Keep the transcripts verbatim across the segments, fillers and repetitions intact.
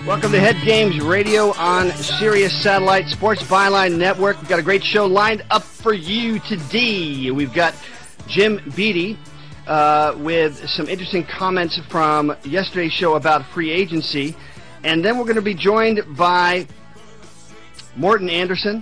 Welcome to Head Games Radio on Sirius Satellite Sports Byline Network. We've got a great show lined up for you today. We've got Jim Beattie uh, with some interesting comments from yesterday's show about free agency. And then we're going to be joined by Morten Andersen,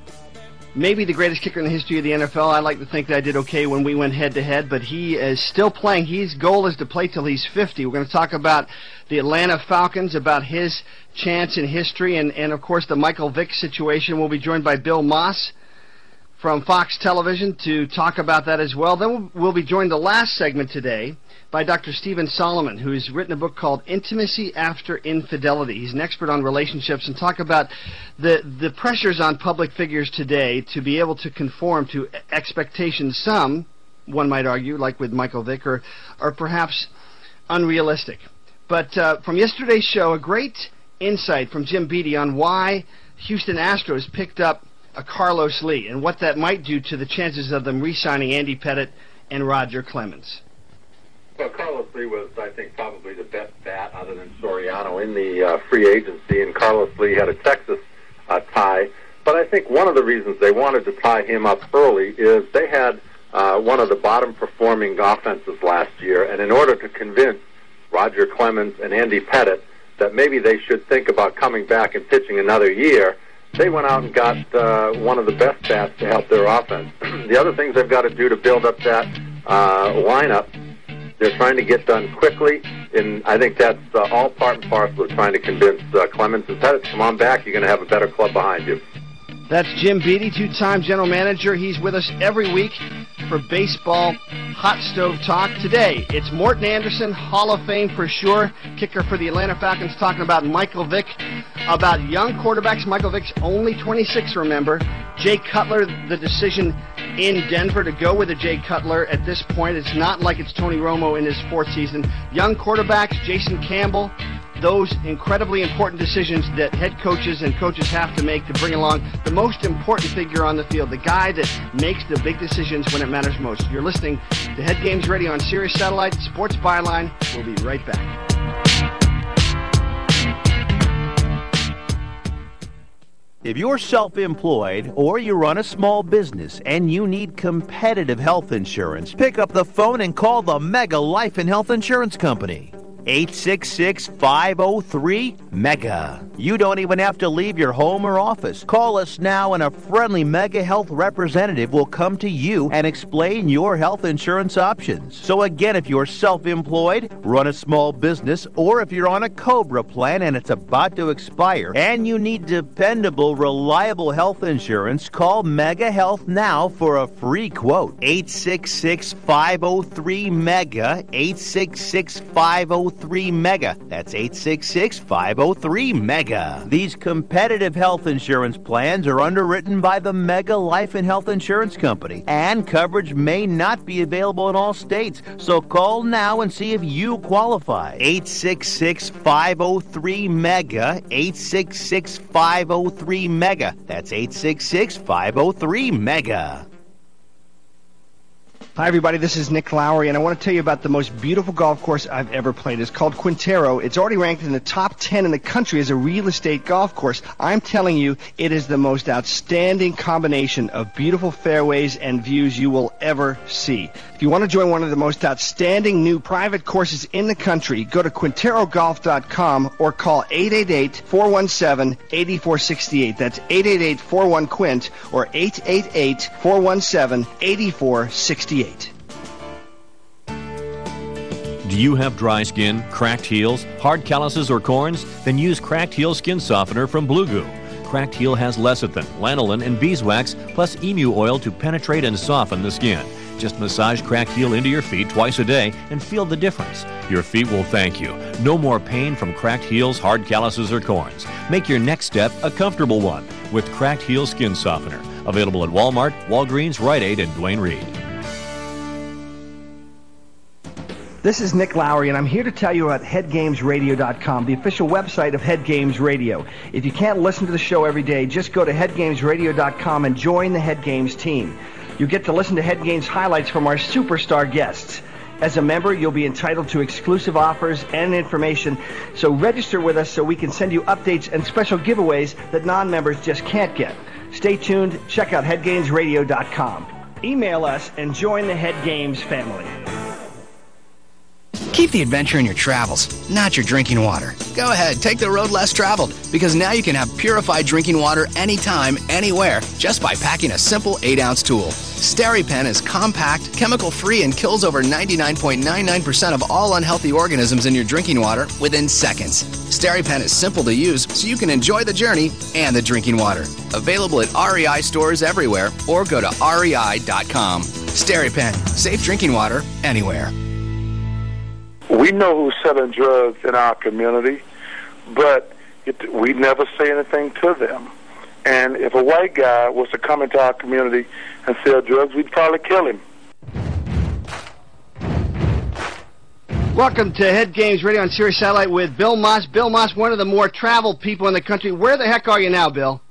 maybe the greatest kicker in the history of the N F L. I like to think that I did okay when we went head-to-head, but he is still playing. His goal is to play till he's fifty. We're going to talk about the Atlanta Falcons, about his chance in history, and, and of course, the Michael Vick situation. We'll be joined by Bill Moss from Fox Television to talk about that as well. Then we'll, we'll be joined the last segment today by Doctor Stephen Solomon, who's written a book called Intimacy After Infidelity. He's an expert on relationships and talk about the, the pressures on public figures today to be able to conform to expectations, some, one might argue, like with Michael Vick, are, are perhaps unrealistic. But uh, from yesterday's show, a great insight from Jim Beattie on why Houston Astros picked up a Carlos Lee and what that might do to the chances of them re-signing Andy Pettitte and Roger Clemens. Well, Carlos Lee was, I think, probably the best bat other than Soriano in the uh, free agency, and Carlos Lee had a Texas uh, tie. But I think one of the reasons they wanted to tie him up early is they had uh, one of the bottom-performing offenses last year, and in order to convince Roger Clemens and Andy Pettitte that maybe they should think about coming back and pitching another year, they went out and got uh, one of the best bats to help their offense. The other things they've got to do to build up that uh, lineup, they're trying to get done quickly, and I think that's uh, all part and parcel of trying to convince uh, Clemens and Pettitte, come on back, you're going to have a better club behind you. That's Jim Beattie, two-time general manager. He's with us every week for Baseball Hot Stove Talk. Today, it's Morten Andersen, Hall of Fame for sure, kicker for the Atlanta Falcons, talking about Michael Vick, about young quarterbacks. Michael Vick's only twenty-six, remember. Jay Cutler, the decision in Denver to go with a Jay Cutler at this point. It's not like it's Tony Romo in his fourth season. Young quarterbacks, Jason Campbell, those incredibly important decisions that head coaches and coaches have to make to bring along the most important figure on the field, the guy that makes the big decisions when it matters most. You're listening to Head Games Radio on Sirius Satellite Sports Byline. We'll be right back. If you're self-employed or you run a small business and you need competitive health insurance, pick up the phone and call the Mega Life and Health Insurance Company. eight six six, five oh three, MEGA. You don't even have to leave your home or office. Call us now and a friendly Mega Health representative will come to you and explain your health insurance options. So again, if you're self-employed, run a small business, or if you're on a COBRA plan and it's about to expire and you need dependable, reliable health insurance, call Mega Health now for a free quote. eight six six, five oh three, MEGA. eight six six, five oh three, MEGA. That's eight six six, five oh three, MEGA. These competitive health insurance plans are underwritten by the Mega Life and Health Insurance Company, and coverage may not be available in all states. So call now and see if you qualify. eight six six, five oh three, MEGA. eight six six, five oh three, MEGA. That's eight six six, five oh three, MEGA. Hi, everybody. This is Nick Lowry, and I want to tell you about the most beautiful golf course I've ever played. It's called Quintero. It's already ranked in the top ten in the country as a real estate golf course. I'm telling you, it is the most outstanding combination of beautiful fairways and views you will ever see. If you want to join one of the most outstanding new private courses in the country, go to Quintero Golf dot com or call eight eight eight, four one seven, eight four six eight. That's eight eight eight, four one, Quint or eight eight eight, four one seven, eight four six eight. Do you have dry skin, cracked heels, hard calluses, or corns? Then use Cracked Heel Skin Softener from Blue Goo. Cracked Heel has lecithin, lanolin, and beeswax, plus emu oil to penetrate and soften the skin. Just massage Cracked Heel into your feet twice a day and feel the difference. Your feet will thank you. No more pain from cracked heels, hard calluses, or corns. Make your next step a comfortable one with Cracked Heel Skin Softener. Available at Walmart, Walgreens, Rite Aid, and Duane Reade. This is Nick Lowry, and I'm here to tell you about Head Games Radio dot com, the official website of Head Games Radio. If you can't listen to the show every day, just go to Head Games Radio dot com and join the Head Games team. You get to listen to Head Games highlights from our superstar guests. As a member, you'll be entitled to exclusive offers and information, so register with us so we can send you updates and special giveaways that non-members just can't get. Stay tuned. Check out head games radio dot com. Email us and join the Head Games family. Keep the adventure in your travels, not your drinking water. Go ahead, take the road less traveled, because now you can have purified drinking water anytime, anywhere, just by packing a simple eight ounce tool. SteriPen is compact, chemical-free, and kills over ninety-nine point nine nine percent of all unhealthy organisms in your drinking water within seconds. SteriPen is simple to use, so you can enjoy the journey and the drinking water. Available at R E I stores everywhere, or go to R E I dot com. SteriPen, safe drinking water anywhere. We know who's selling drugs in our community, but it, we never say anything to them. And if a white guy was to come into our community and sell drugs, we'd probably kill him. Welcome to Head Games Radio on Sirius Satellite with Bill Moss. Bill Moss, one of the more traveled people in the country. Where the heck are you now, Bill?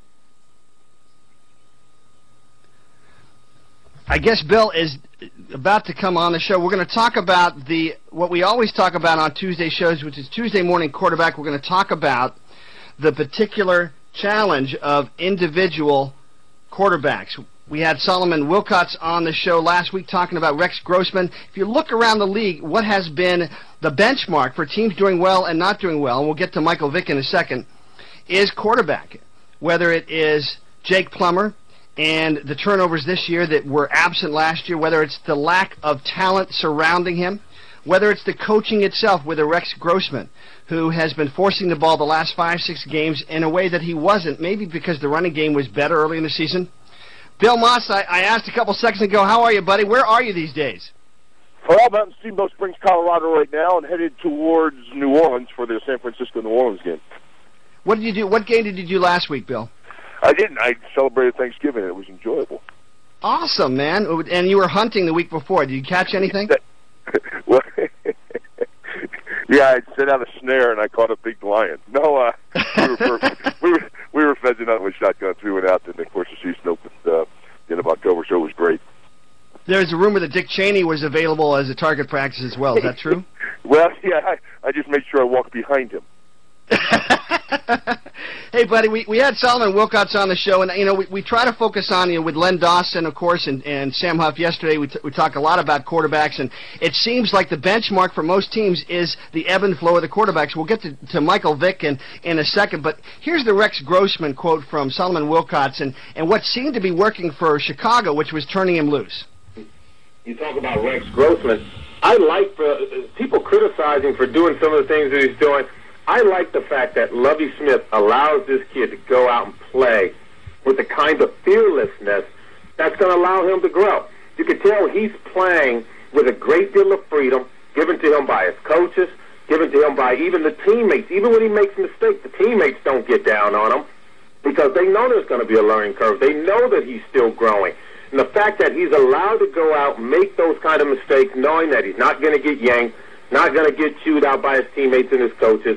I guess Bill is about to come on the show. We're going to talk about the what we always talk about on Tuesday shows, which is Tuesday morning quarterback. We're going to talk about the particular challenge of individual quarterbacks. We had Solomon Wilcots on the show last week talking about Rex Grossman. If you look around the league, what has been the benchmark for teams doing well and not doing well, and we'll get to Michael Vick in a second, is quarterback. Whether it is Jake Plummer and the turnovers this year that were absent last year, whether it's the lack of talent surrounding him, whether it's the coaching itself with a Rex Grossman, who has been forcing the ball the last five, six games in a way that he wasn't, maybe because the running game was better early in the season. Bill Moss, I, I asked a couple seconds ago, how are you, buddy? Where are you these days? Well, I'm out in Steamboat Springs, Colorado right now and headed towards New Orleans for the San Francisco-New Orleans game. What did you do? What game did you do last week, Bill? I didn't. I celebrated Thanksgiving. It was enjoyable. Awesome, man. And you were hunting the week before. Did you catch anything? Well, yeah, I set out a snare and I caught a big lion. No, uh, we, were, we were we were fencing out with shotguns. We went out, and of course the season opened uh, end of October, so it was great. There's a rumor that Dick Cheney was available as a target practice as well. Is that true? Well, yeah, I, I just made sure I walked behind him. Hey, buddy, we, we had Solomon Wilcots on the show, and, you know, we, we try to focus on, you know, with Len Dawson, of course, and, and Sam Huff yesterday, we, t- we talk a lot about quarterbacks, and it seems like the benchmark for most teams is the ebb and flow of the quarterbacks. We'll get to, to Michael Vick in, in a second, but here's the Rex Grossman quote from Solomon Wilcots, and, and what seemed to be working for Chicago, which was turning him loose. You talk about Rex Grossman. I like for, uh, people criticizing for doing some of the things that he's doing. I like the fact that Lovie Smith allows this kid to go out and play with the kind of fearlessness that's going to allow him to grow. You can tell he's playing with a great deal of freedom given to him by his coaches, given to him by even the teammates. Even when he makes mistakes, the teammates don't get down on him because they know there's going to be a learning curve. They know that he's still growing. And the fact that he's allowed to go out and make those kind of mistakes, knowing that he's not going to get yanked, not going to get chewed out by his teammates and his coaches,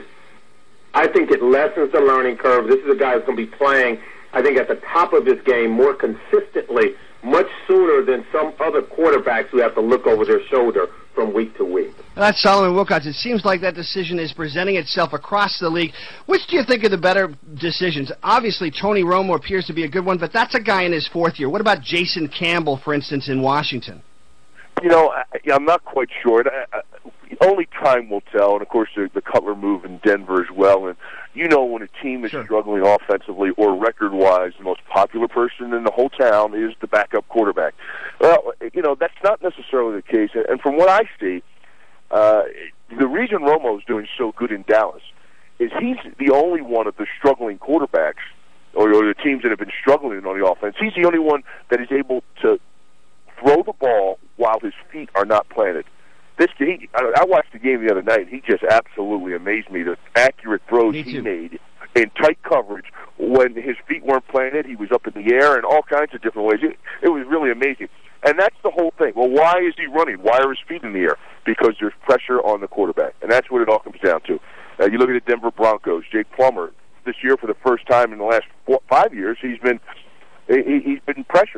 I think it lessens the learning curve. This is a guy who's going to be playing, I think, at the top of his game more consistently, much sooner than some other quarterbacks who have to look over their shoulder from week to week. That's Solomon Wilcots. It seems like that decision is presenting itself across the league. Which do you think are the better decisions? Obviously, Tony Romo appears to be a good one, but that's a guy in his fourth year. What about Jason Campbell, for instance, in Washington? You know, I, I'm not quite sure. I, I, only time will tell, and of course the, the Cutler move in Denver as well. And you know, when a team is sure. struggling offensively or record-wise, the most popular person in the whole town is the backup quarterback. Well, you know, that's not necessarily the case. And from what I see, uh, the reason Romo is doing so good in Dallas is he's the only one of the struggling quarterbacks, or, or the teams that have been struggling on the offense. He's the only one that is able to throw the ball while his feet are not planted. This he, I watched the game the other night. He just absolutely amazed me. The accurate throws he made in tight coverage when his feet weren't planted. He was up in the air in all kinds of different ways. It, it was really amazing. And that's the whole thing. Well, why is he running? Why are his feet in the air? Because there's pressure on the quarterback. And that's what it all comes down to. Uh, you look at the Denver Broncos. Jake Plummer, this year for the first time in the last four, five years, he's been he, he's been pressured.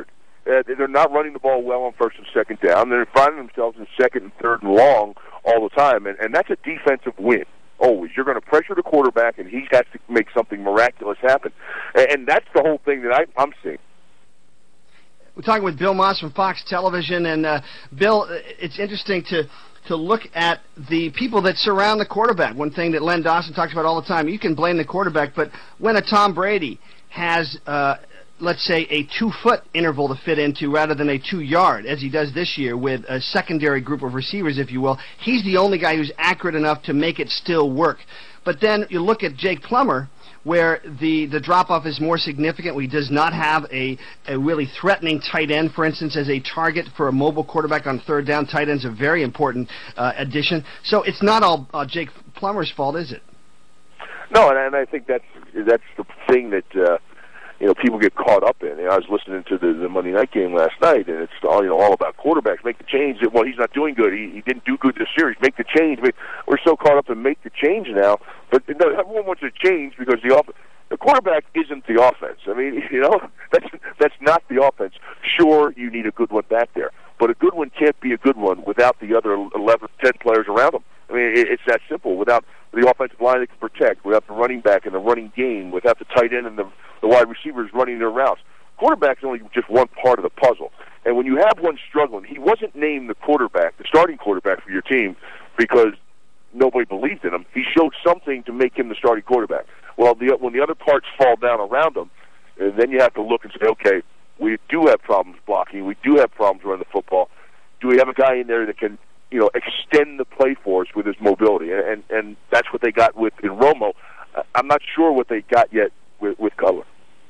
Uh, they're not running the ball well on first and second down. They're finding themselves in second and third and long all the time, and, and that's a defensive win. Always. You're going to pressure the quarterback, and he has to make something miraculous happen. And, and that's the whole thing that I, I'm seeing. We're talking with Bill Moss from Fox Television, and uh, Bill, it's interesting to to look at the people that surround the quarterback. One thing that Len Dawson talks about all the time, you can blame the quarterback, but when a Tom Brady has, uh, let's say, a two-foot interval to fit into rather than a two-yard, as he does this year with a secondary group of receivers, if you will, he's the only guy who's accurate enough to make it still work. But then you look at Jake Plummer, where the, the drop-off is more significant, where he does not have a, a really threatening tight end, for instance, as a target for a mobile quarterback on third down. Tight end's a very important uh, addition. So it's not all uh, Jake Plummer's fault, is it? No, and, and I think that's that's the thing that uh, you know people get caught up in. You know, I was listening to the, the Monday night game last night, and it's all you know all about quarterbacks. Make the change. Well, he's not doing good. He, he didn't do good this series. Make the change. I mean, we're so caught up in make the change now. But no, everyone wants to change because the off- the quarterback isn't the offense. I mean, you know, that's that's not the offense. Sure, you need a good one back there, but a good one can't be a good one without the other eleven, ten players around him. I mean, it, it's that simple. Without the offensive line that can protect, without the running back and the running game, without the tight end and the, the wide receivers running their routes, quarterback's only just one part of the puzzle. And when you have one struggling, he wasn't named the quarterback, the starting quarterback for your team, because nobody believed in him. He showed something to make him the starting quarterback. Well, the, when the other parts fall down around him, and then you have to look and say, okay, we do have problems blocking. We do have problems running the football. Do we have a guy in there that can, you know, extend the play for us with his mobility? And and, and that's what they got with in Romo. I'm not sure what they got yet with, with Cutler.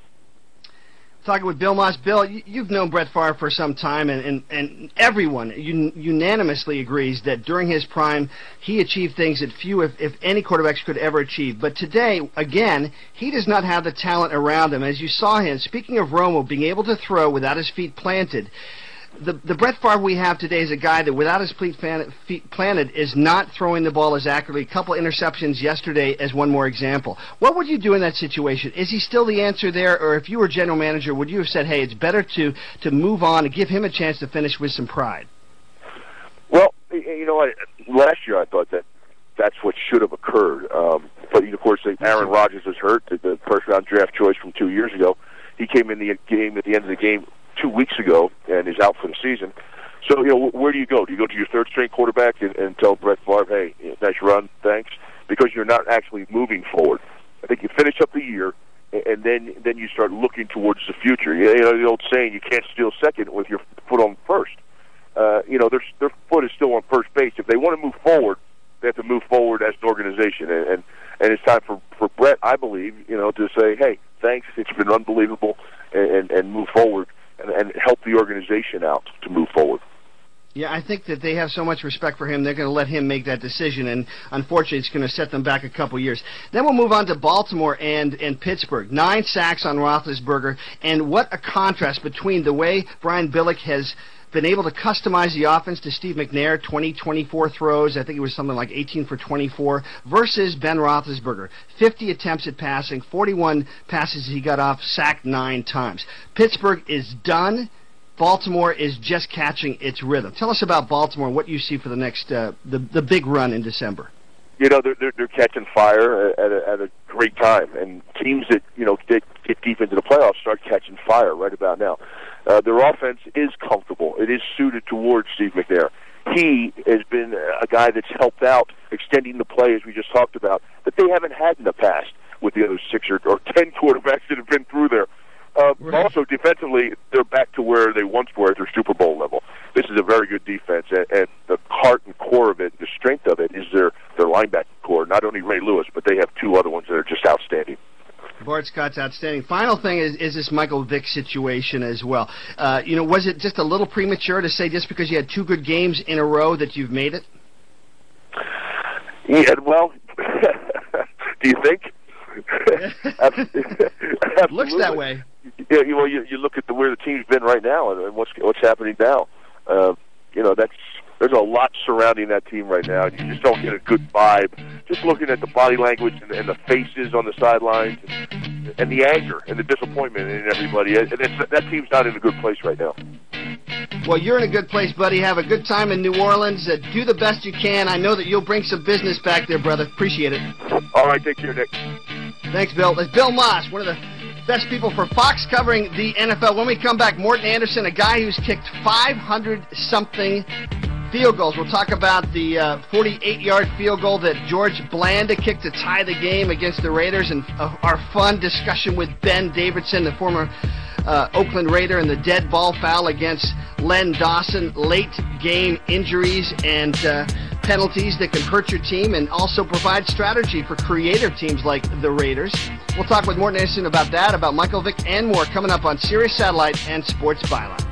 Talking with Bill Moss. Bill, you've known Brett Favre for some time, and, and, and everyone un- unanimously agrees that during his prime, he achieved things that few, if, if any, quarterbacks could ever achieve. But today, again, he does not have the talent around him. As you saw him, speaking of Romo, being able to throw without his feet planted, the the Brett Favre we have today is a guy that without his feet planted is not throwing the ball as accurately. A couple interceptions yesterday as one more example. What would you do in that situation? Is he still the answer there, or if you were general manager, would you have said, hey, it's better to, to move on and give him a chance to finish with some pride? Well, you know, I, last year I thought that that's what should have occurred. Um, but, of course, Aaron Rodgers was hurt, the first-round draft choice from two years ago. He came in the game at the end of the game two weeks ago and is out for the season. So, you know, where do you go? Do you go to your third-string quarterback and, and tell Brett Favre, hey, nice run, thanks? Because you're not actually moving forward. I think you finish up the year, and then then you start looking towards the future. You know, the old saying, you can't steal second with your foot on first. Uh, you know, their, their foot is still on first base. If they want to move forward, they have to move forward as an organization. And, and, and it's time for, for Brett, I believe, you know, to say, hey, thanks, it's been unbelievable, and, and, and move forward. And, and help the organization out to move forward. Yeah, I think that they have so much respect for him, they're going to let him make that decision, and unfortunately it's going to set them back a couple years. Then we'll move on to Baltimore and, and Pittsburgh. Nine sacks on Roethlisberger, and what a contrast between the way Brian Billick has been able to customize the offense to Steve McNair, twenty, twenty-four throws, I think it was something like eighteen for twenty-four, versus Ben Roethlisberger, fifty attempts at passing, forty-one passes he got off, sacked nine times. Pittsburgh is done. Baltimore is just catching its rhythm. Tell us about Baltimore and what you see for the next, uh, the, the big run in December. You know, they're, they're, they're catching fire at a, at a great time, and teams that, you know, get, get deep into the playoffs start catching fire right about now. Uh, their offense is comfortable. It is suited towards Steve McNair. He has been a guy that's helped out extending the play, as we just talked about, that they haven't had in the past with the other six or, or ten quarterbacks that have been through there. Uh, right. Also, defensively, they're back to where they once were at their Super Bowl level. This is a very good defense, and, and the heart and core of it, the strength of it, is their, their linebacking core. Not only Ray Lewis, but they have two other ones that are just outstanding. Bart Scott's outstanding. Final thing is, is this Michael Vick situation as well. Uh, you know, was it just a little premature to say just because you had two good games in a row that you've made it? Yeah, well, do you think? Looks that way. Yeah, you, well, you, you look at the, where the team's been right now and, and what's what's happening now. Uh, you know, that's there's a lot surrounding that team right now, and you just don't get a good vibe. Just looking at the body language and, and the faces on the sidelines, and and the anger and the disappointment in everybody. And it's, that team's not in a good place right now. Well, you're in a good place, buddy. Have a good time in New Orleans. Uh, do the best you can. I know that you'll bring some business back there, brother. Appreciate it. All right, take care, Nick. Thanks, Bill. That's Bill Moss, one of the best people for Fox covering the N F L. When we come back, Morten Andersen, a guy who's kicked five hundred something field goals. We'll talk about the uh, forty-eight yard field goal that George Blanda kicked to tie the game against the Raiders, and uh, our fun discussion with Ben Davidson, the former uh, Oakland Raider, and the dead ball foul against Len Dawson, late game injuries and uh, penalties that can hurt your team and also provide strategy for creative teams like the Raiders. We'll talk with Morten Andersen about that, about Michael Vick, and more coming up on Sirius Satellite and Sports Byline.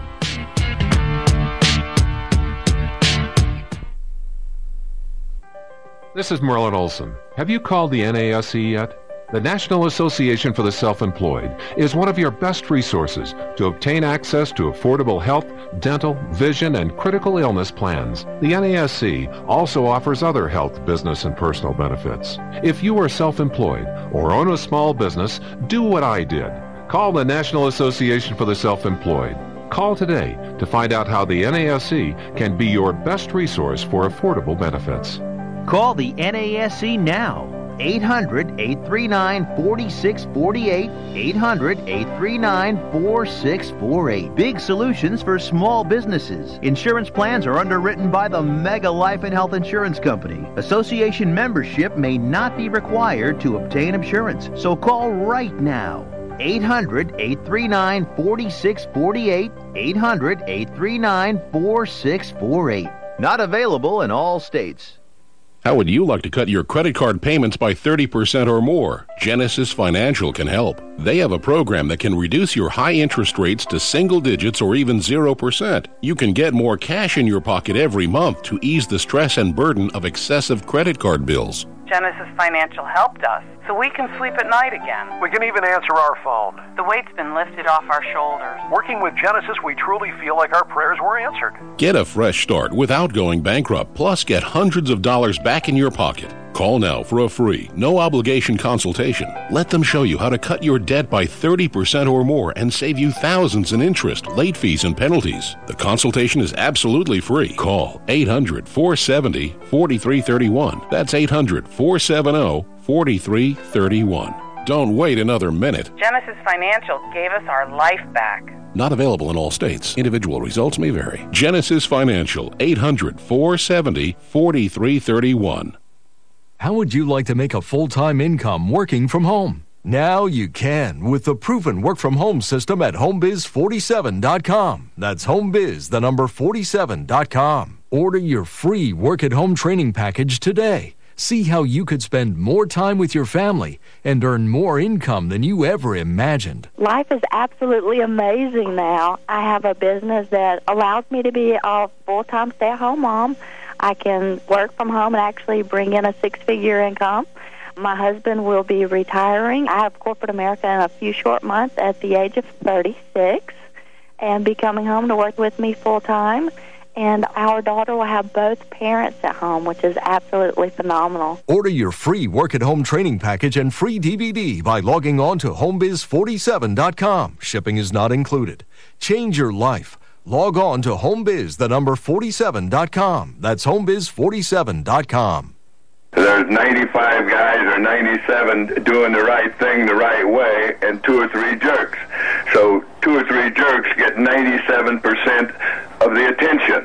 This is Merlin Olson. Have you called the N A S E yet? The National Association for the Self-Employed is one of your best resources to obtain access to affordable health, dental, vision, and critical illness plans. The N A S E also offers other health, business, and personal benefits. If you are self-employed or own a small business, do what I did. Call the National Association for the Self-Employed. Call today to find out how the N A S E can be your best resource for affordable benefits. Call the N A S E now. eight hundred, eight three nine, four six four eight. eight hundred, eight three nine, four six four eight. Big solutions for small businesses. Insurance plans are underwritten by the Mega Life and Health Insurance Company. Association membership may not be required to obtain insurance, so call right now. eight hundred, eight three nine, four six four eight. eight hundred, eight three nine, four six four eight. Not available in all states. How would you like to cut your credit card payments by thirty percent or more? Genesis Financial can help. They have a program that can reduce your high interest rates to single digits or even zero percent. You can get more cash in your pocket every month to ease the stress and burden of excessive credit card bills. Genesis Financial helped us, so we can sleep at night again. We can even answer our phone. The weight's been lifted off our shoulders. Working with Genesis, we truly feel like our prayers were answered. Get a fresh start without going bankrupt, plus get hundreds of dollars back in your pocket. Call now for a free, no-obligation consultation. Let them show you how to cut your debt by thirty percent or more and save you thousands in interest, late fees, and penalties. The consultation is absolutely free. Call eight hundred, four seven zero, four three three one. That's eight hundred, four seven zero, four three three one. Don't wait another minute. Genesis Financial gave us our life back. Not available in all states. Individual results may vary. Genesis Financial, eight hundred, four seven zero, four three three one. How would you like to make a full-time income working from home? Now you can with the proven work-from-home system at home biz forty-seven dot com. That's homebiz, the number forty-seven dot com. Order your free work-at-home training package today. See how you could spend more time with your family and earn more income than you ever imagined. Life is absolutely amazing now. I have a business that allows me to be a full-time stay-at-home mom. I can work from home and actually bring in a six-figure income. My husband will be retiring. I have corporate America in a few short months at the age of thirty-six and be coming home to work with me full-time. And our daughter will have both parents at home, which is absolutely phenomenal. Order your free work-at-home training package and free D V D by logging on to home biz forty-seven dot com. Shipping is not included. Change your life. Log on to homebiz, the number forty-seven dot com. That's homebiz forty-seven dot com. There's ninety-five guys or ninety-seven doing the right thing the right way and two or three jerks. So two or three jerks get ninety-seven percent of the attention.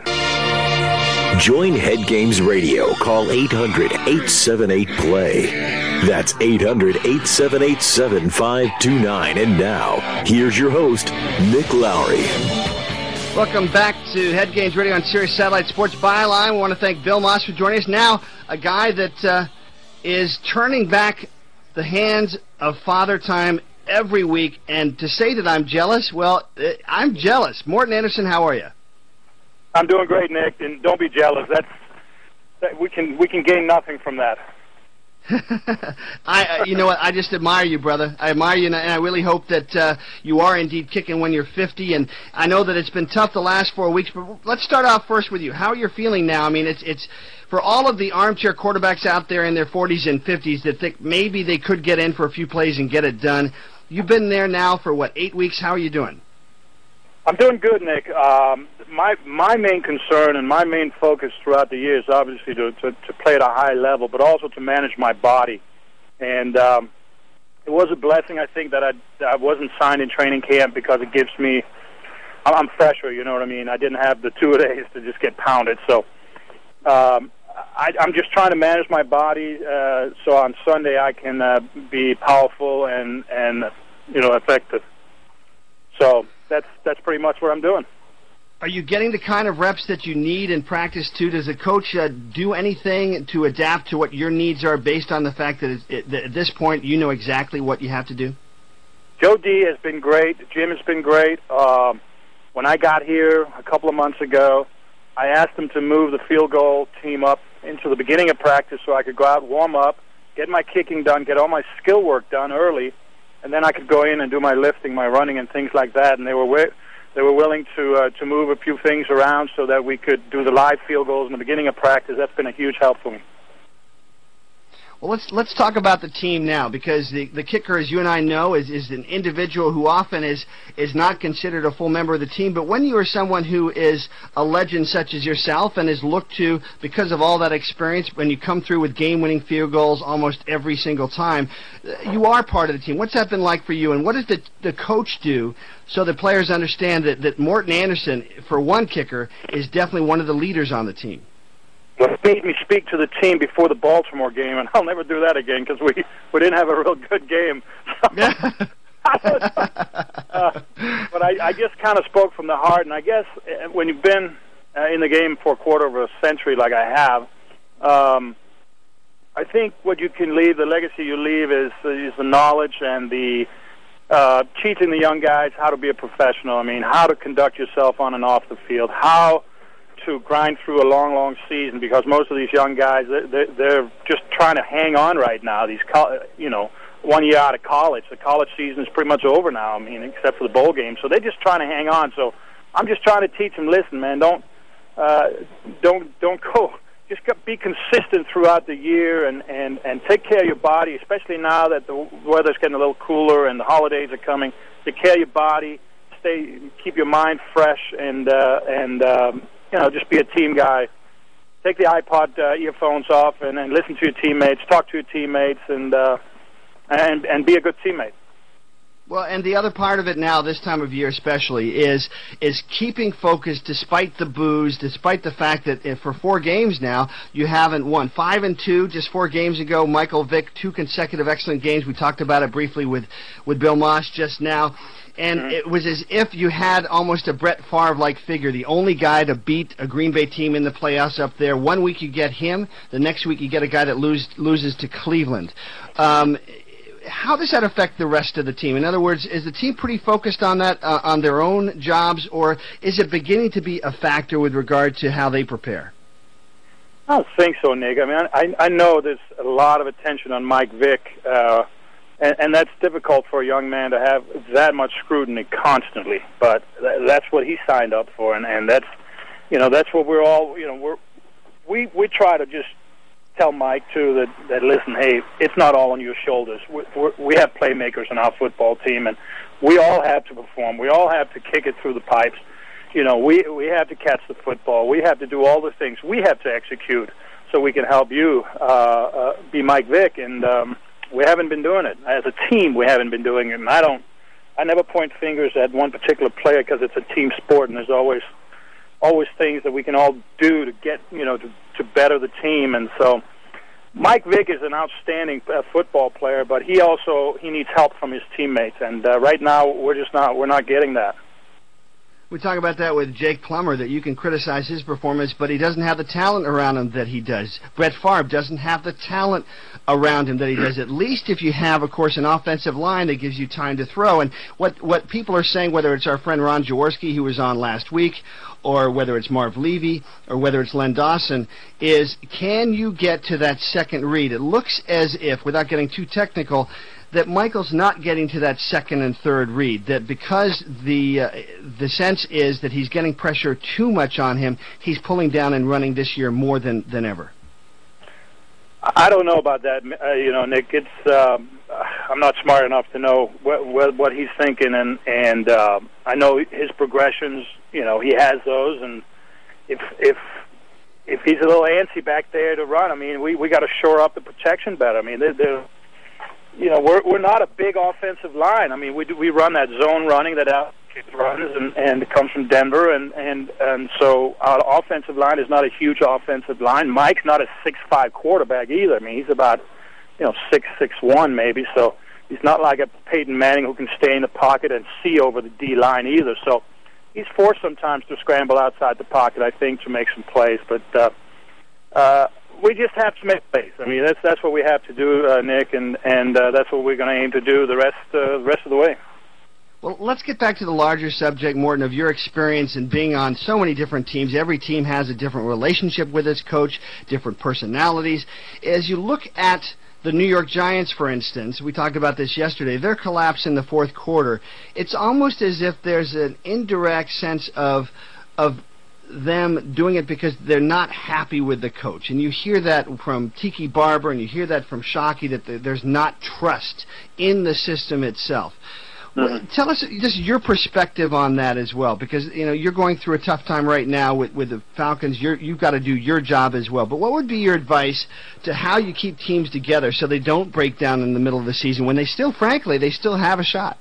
Join Head Games Radio. Call eight hundred, eight seven eight, play. That's eight hundred, eight seven eight, seven five two nine. And now, here's your host, Nick Lowry. Welcome back to Head Games Radio on Sirius Satellite Sports Byline. We want to thank Bill Moss for joining us. Now, a guy that uh, is turning back the hands of Father Time every week. And to say that I'm jealous, well, uh, I'm jealous. Morten Andersen, how are you? I'm doing great, Nick, and don't be jealous. That's that we can we can gain nothing from that. I, uh, you know what? I just admire you, brother. I admire you, and I, and I really hope that uh, you are indeed kicking when you're fifty. And I know that it's been tough the last four weeks, but let's start off first with you. How are you feeling now? I mean, it's it's for all of the armchair quarterbacks out there in their forties and fifties that think maybe they could get in for a few plays and get it done. You've been there now for, what, eight weeks? How are you doing? I'm doing good, Nick. Um, my my main concern and my main focus throughout the year is obviously to, to, to play at a high level, but also to manage my body. And um, it was a blessing, I think, that I, that I wasn't signed in training camp because it gives me, I'm fresher, you know what I mean? I didn't have the two-a-days to just get pounded. So um, I, I'm just trying to manage my body uh, so on Sunday I can uh, be powerful and, and, you know, effective. So that's that's pretty much what I'm doing. Are you getting the kind of reps that you need in practice, too? Does the coach uh, do anything to adapt to what your needs are based on the fact that, it, that at this point you know exactly what you have to do? Joe D has been great. Jim has been great. Um, when I got here a couple of months ago, I asked him to move the field goal team up into the beginning of practice so I could go out, warm up, get my kicking done, get all my skill work done early, and then I could go in and do my lifting, my running, and things like that. And they were wi- they were willing to uh, to move a few things around so that we could do the live field goals in the beginning of practice. That's been a huge help for me. Well, let's let's talk about the team now, because the the kicker, as you and I know, is is an individual who often is is not considered a full member of the team. But when you are someone who is a legend such as yourself and is looked to because of all that experience, when you come through with game-winning field goals almost every single time, you are part of the team. What's that been like for you, and what does the the coach do so that players understand that that Morten Andersen, for one kicker, is definitely one of the leaders on the team? Well, it made me speak to the team before the Baltimore game, and I'll never do that again because we, we didn't have a real good game. uh, but I, I just kind of spoke from the heart, and I guess when you've been uh, in the game for a quarter of a century like I have, um, I think what you can leave, the legacy you leave is, is the knowledge and the uh, teaching the young guys how to be a professional. I mean, how to conduct yourself on and off the field, how to grind through a long, long season, because most of these young guys, they're, they're just trying to hang on right now. These, you know, one year out of college, the college season is pretty much over now. I mean, except for the bowl game, so they're just trying to hang on. So I'm just trying to teach them. Listen, man, don't, uh, don't, don't go. Just be consistent throughout the year and and and take care of your body, especially now that the weather's getting a little cooler and the holidays are coming. Take care of your body. Stay, keep your mind fresh, and uh, and. Um, You know, just be a team guy. Take the iPod uh, earphones off and, and listen to your teammates, talk to your teammates, and uh, and and be a good teammate. Well, and the other part of it now, this time of year especially, is is keeping focused despite the boos, despite the fact that if for four games now you haven't won. Five and two, just four games ago. Michael Vick, two consecutive excellent games. We talked about it briefly with with Bill Moss just now. And mm-hmm. It was as if you had almost a Brett Favre-like figure, the only guy to beat a Green Bay team in the playoffs up there. One week you get him, the next week you get a guy that lose, loses to Cleveland. Um, how does that affect the rest of the team? In other words, is the team pretty focused on that, uh, on their own jobs, or is it beginning to be a factor with regard to how they prepare? I don't think so, Nick. I mean, I, I know there's a lot of attention on Mike Vick, uh, And, and that's difficult for a young man to have that much scrutiny constantly. But th- that's what he signed up for, and, and that's, you know, that's what we're all, you know, we're we we try to just tell Mike too that, that listen, hey, it's not all on your shoulders. We we're, we have playmakers in our football team, and we all have to perform. We all have to kick it through the pipes. You know, we we have to catch the football. We have to do all the things. We have to execute so we can help you uh, uh, be Mike Vick. And um, we haven't been doing it. As a team, we haven't been doing it. And I don't, I never point fingers at one particular player because it's a team sport, and there's always, always things that we can all do to get, you know, to, to better the team. And so, Mike Vick is an outstanding uh, football player, but he also he needs help from his teammates. And uh, right now, we're just not, we're not getting that. We talk about that with Jake Plummer, that you can criticize his performance, but he doesn't have the talent around him that he does. Brett Favre doesn't have the talent around him that he does, at least if you have, of course, an offensive line that gives you time to throw. And what, what people are saying, whether it's our friend Ron Jaworski, who was on last week, or whether it's Marv Levy, or whether it's Len Dawson, is can you get to that second read? It looks as if, without getting too technical, that Michael's not getting to that second and third read, that because the uh, the sense is that he's getting pressure too much on him, he's pulling down and running this year more than, than ever. I don't know about that, uh, you know, Nick. It's um, I'm not smart enough to know what what, what he's thinking, and and uh, I know his progressions. You know, he has those, and if if if he's a little antsy back there to run, I mean, we we got to shore up the protection better. I mean, they're, they're you know, we're we're not a big offensive line. I mean, we do, we run that zone running that out runs, and and it comes from Denver, and and and so our offensive line is not a huge offensive line. Mike's not a six five quarterback either. I mean, he's about, you know, six six one maybe. So he's not like a Peyton Manning who can stay in the pocket and see over the D line either. So he's forced sometimes to scramble outside the pocket, I think, to make some plays. But uh, uh, we just have to make plays. I mean, that's that's what we have to do, uh, Nick, and and uh, that's what we're going to aim to do the rest uh, the rest of the way. Well, let's get back to the larger subject, Morton, of your experience in being on so many different teams. Every team has a different relationship with its coach, different personalities. As you look at the New York Giants, for instance, we talked about this yesterday, their collapse in the fourth quarter, it's almost as if there's an indirect sense of of them doing it because they're not happy with the coach. And you hear that from Tiki Barber, and you hear that from Shockey, that there's not trust in the system itself. Well, tell us just your perspective on that as well, because you know you're going through a tough time right now with, with the Falcons. You're, you've got to do your job as well. But what would be your advice to how you keep teams together so they don't break down in the middle of the season when they still, frankly, they still have a shot?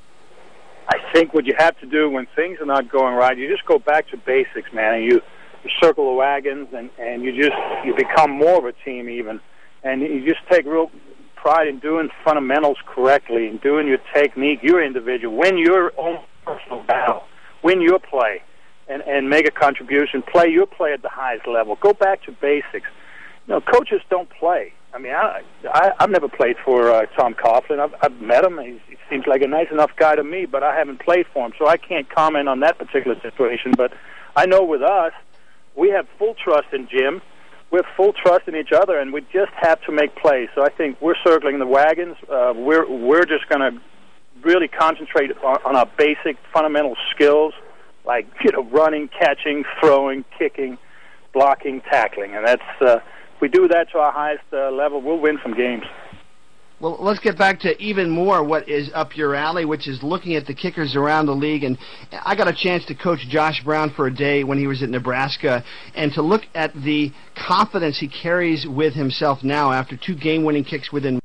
I think what you have to do when things are not going right, you just go back to basics, man. And you, you circle the wagons, and, and you just you become more of a team even, and you just take real pride in doing fundamentals correctly and doing your technique, your individual, win your own personal battle, win your play, and, and make a contribution, play your play at the highest level. Go back to basics. You know, coaches don't play. I mean, I, I, I've never played for uh, Tom Coughlin. I've, I've met him. He's, he seems like a nice enough guy to me, but I haven't played for him, so I can't comment on that particular situation. But I know with us, we have full trust in Jim. We have full trust in each other, and we just have to make plays. So I think we're circling the wagons. Uh, we're we're just going to really concentrate on, on our basic fundamental skills, like you know, running, catching, throwing, kicking, blocking, tackling, and that's uh, if we do that to our highest uh, level, we'll win some games. Well, let's get back to even more what is up your alley, which is looking at the kickers around the league. And I got a chance to coach Josh Brown for a day when he was at Nebraska, and to look at the confidence he carries with himself now after two game-winning kicks within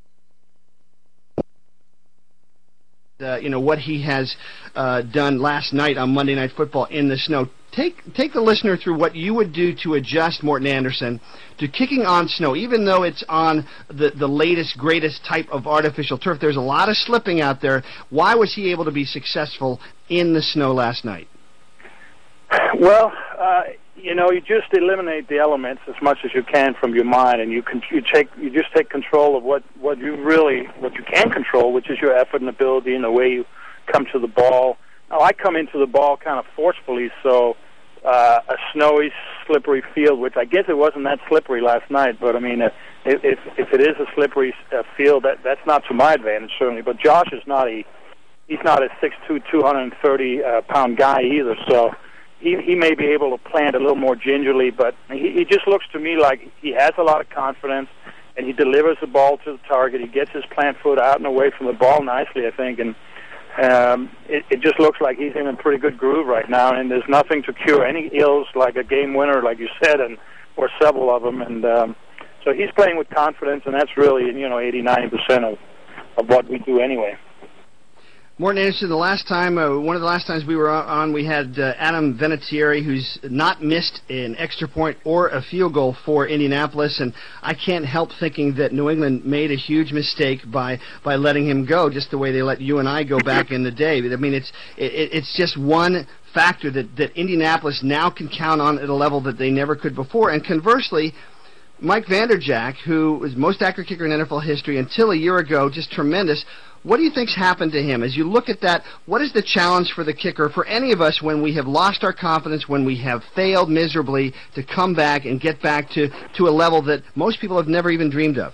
uh, you know, what he has uh, done last night on Monday Night Football in the snow. Take take the listener through what you would do to adjust, Morton Anderson, to kicking on snow, even though it's on the, the latest, greatest type of artificial turf. There's a lot of slipping out there. Why was he able to be successful in the snow last night? Well, uh, you know, you just eliminate the elements as much as you can from your mind, and you can you take you just take control of what, what you really what you can control, which is your effort and ability and the way you come to the ball. Now, I come into the ball kind of forcefully, so uh, a snowy, slippery field, which I guess it wasn't that slippery last night, but I mean, if if, if it is a slippery uh, field, that that's not to my advantage certainly. But Josh is not a he's not a six two, two hundred thirty uh, pound guy either, so he he may be able to plant a little more gingerly, but he, he just looks to me like he has a lot of confidence, and he delivers the ball to the target. He gets his plant foot out and away from the ball nicely, I think, and Um, it, it just looks like he's in a pretty good groove right now, and there's nothing to cure any ills like a game winner, like you said, and or several of them. And um, so he's playing with confidence, and that's really, you know, eighty, ninety percent of, of what we do anyway. Morton Anderson, the last time, uh, one of the last times we were on, we had uh, Adam Vinatieri, who's not missed an extra point or a field goal for Indianapolis, and I can't help thinking that New England made a huge mistake by, by letting him go, just the way they let you and I go back in the day. I mean, it's it, it's just one factor that, that Indianapolis now can count on at a level that they never could before, and conversely, Mike Vanderjagt, who was most accurate kicker in N F L history until a year ago, just tremendous. What do you think's happened to him? As you look at that, what is the challenge for the kicker, for any of us, when we have lost our confidence, when we have failed miserably, to come back and get back to, to a level that most people have never even dreamed of?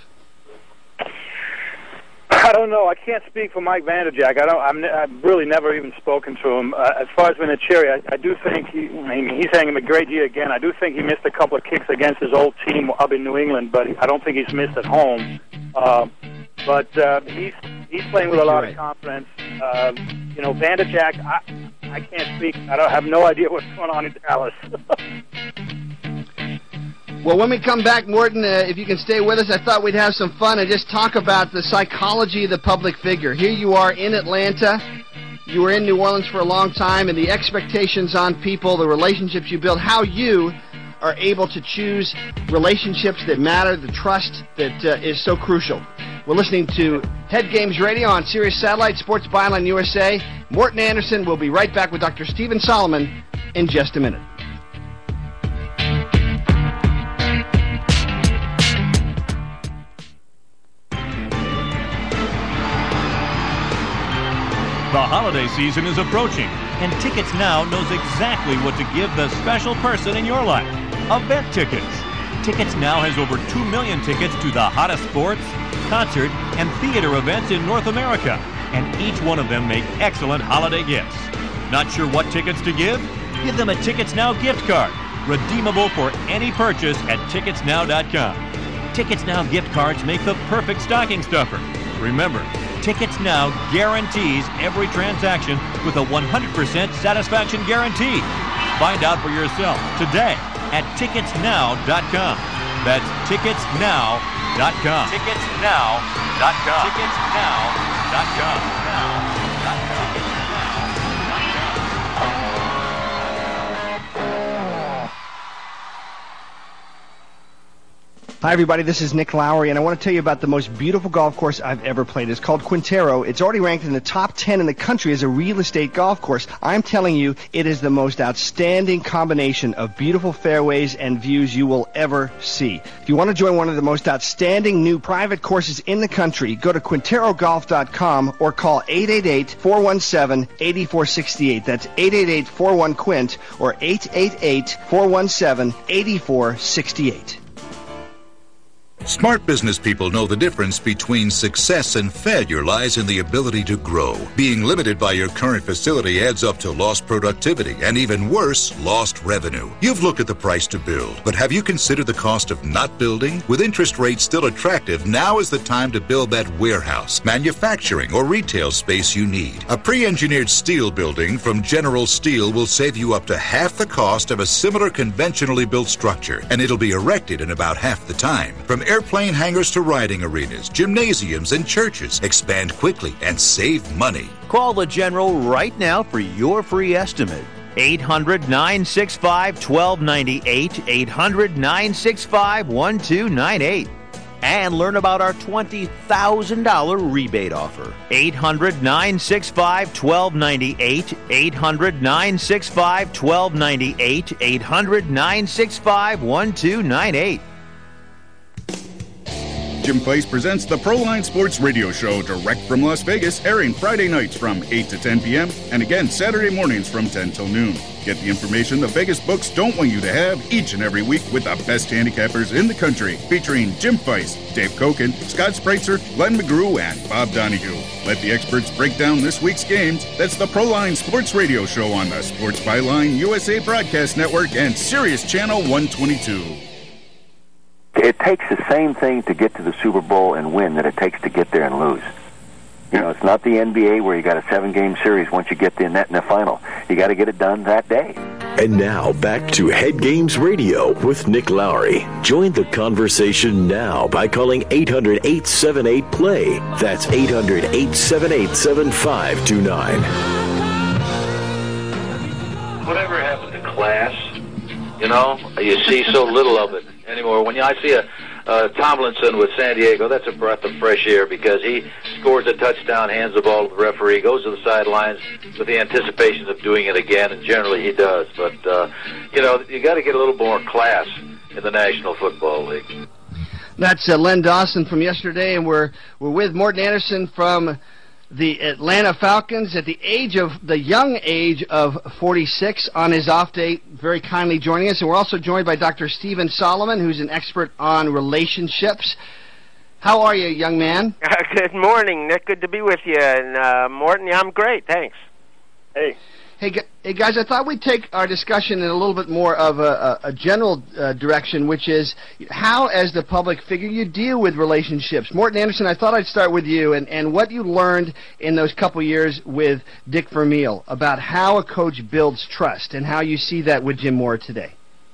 I don't know. I can't speak for Mike Vanderjagt. I don't. I'm, I've really never even spoken to him. Uh, as far as Vinatieri, I, I do think he. I mean, he's having a great year again. I do think he missed a couple of kicks against his old team up in New England, but I don't think he's missed at home. Uh, But uh, he's he's playing with a lot of confidence. Uh, you know, Vanderjagt, I I can't speak. I don't have no idea what's going on in Dallas. Well, when we come back, Morton, uh, if you can stay with us, I thought we'd have some fun and just talk about the psychology of the public figure. Here you are in Atlanta. You were in New Orleans for a long time, and the expectations on people, the relationships you build, how you are able to choose relationships that matter, the trust that uh, is so crucial. We're listening to Head Games Radio on Sirius Satellite, Sports Byline U S A. Morton Anderson will be right back with Doctor Stephen Solomon in just a minute. The holiday season is approaching, and Tickets Now knows exactly what to give the special person in your life. Event tickets. Tickets Now has over two million tickets to the hottest sports, concert, and theater events in North America, and each one of them make excellent holiday gifts. Not sure what tickets to give? Give them a Tickets Now gift card, redeemable for any purchase at tickets now dot com. Tickets Now gift cards make the perfect stocking stuffer. Remember, Tickets Now guarantees every transaction with a one hundred percent satisfaction guarantee. Find out for yourself today at tickets now dot com. That's tickets now dot com. tickets now dot com. tickets now dot com. Hi, everybody. This is Nick Lowry, and I want to tell you about the most beautiful golf course I've ever played. It's called Quintero. It's already ranked in the top ten in the country as a real estate golf course. I'm telling you, it is the most outstanding combination of beautiful fairways and views you will ever see. If you want to join one of the most outstanding new private courses in the country, go to quintero golf dot com or call eight eight eight, four one seven, eight four six eight. That's eight eight eight, four one, Quint or eight eight eight, four one seven, eight four six eight. Smart business people know the difference between success and failure lies in the ability to grow. Being limited by your current facility adds up to lost productivity and, even worse, lost revenue. You've looked at the price to build, but have you considered the cost of not building? With interest rates still attractive, now is the time to build that warehouse, manufacturing, or retail space you need. A pre-engineered steel building from General Steel will save you up to half the cost of a similar conventionally built structure, and it'll be erected in about half the time. From airplane hangars to riding arenas, gymnasiums, and churches. Expand quickly and save money. Call the General right now for your free estimate. eight hundred, nine six five, one two nine eight, eight hundred, nine six five, one two nine eight. And learn about our twenty thousand dollars rebate offer. eight hundred, nine six five, one two nine eight, eight hundred, nine six five, one two nine eight, eight hundred, nine six five, one two nine eight. Jim Place presents the Proline Sports Radio Show direct from Las Vegas, airing Friday nights from eight to ten p.m. and again Saturday mornings from ten till noon. Get the information the Vegas books don't want you to have each and every week with the best handicappers in the country, featuring Jim Feist, Dave Koken, Scott Spreitzer, Glenn McGrew, and Bob Donahue. Let the experts break down this week's games. That's the Proline Sports Radio Show on the Sports Byline U S A Broadcast Network and Sirius Channel one twenty-two. It takes the same thing to get to the Super Bowl and win that it takes to get there and lose. You know, it's not the N B A where you got a seven-game series once you get the net in the final. You got to get it done that day. And now, back to Head Games Radio with Nick Lowry. Join the conversation now by calling eight hundred, eight seven eight, play. That's eight hundred, eight seven eight, seven five two nine. Whatever happened to class? You know, you see so little of it anymore. When I see a uh, Tomlinson with San Diego, that's a breath of fresh air because he scores a touchdown, hands the ball to the referee, goes to the sidelines with the anticipation of doing it again, and generally he does. But, uh, you know, you got to get a little more class in the National Football League. That's uh, Len Dawson from yesterday, and we're we're with Morton Anderson from the Atlanta Falcons at the age of the young age of forty-six on his off day, very kindly joining us. And we're also joined by Doctor Stephen Solomon, who's an expert on relationships. How are you, young man? Uh, good morning, Nick. Good to be with you. And uh, Morton, yeah, I'm great. Thanks. Hey. Hey, hey, guys, I thought we'd take our discussion in a little bit more of a, a, a general uh, direction, which is how, as the public figure, you deal with relationships. Morton Anderson, I thought I'd start with you and, and what you learned in those couple years with Dick Vermeil about how a coach builds trust and how you see that with Jim Mora today.